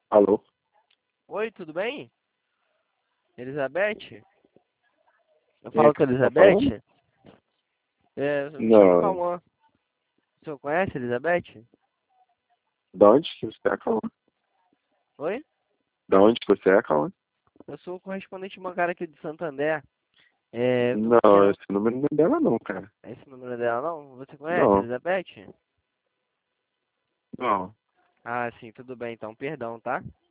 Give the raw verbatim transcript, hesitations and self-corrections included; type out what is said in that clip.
Alô? Oi, tudo bem? Elizabeth? Eu Quem é falo que com a você tá falando? Elizabeth? É, eu me chamo Não. Cauã. O senhor conhece a Elizabeth? Da onde que você é, Cauã? Oi? Da onde que você é, Cauã? Eu sou o correspondente bancário aqui de Santander. É, eu tô Não, querendo... esse número não é dela não, cara. Esse número dela não? Você conhece a Não. Elizabeth? Não. Ah, sim, tudo bem então. Perdão, tá?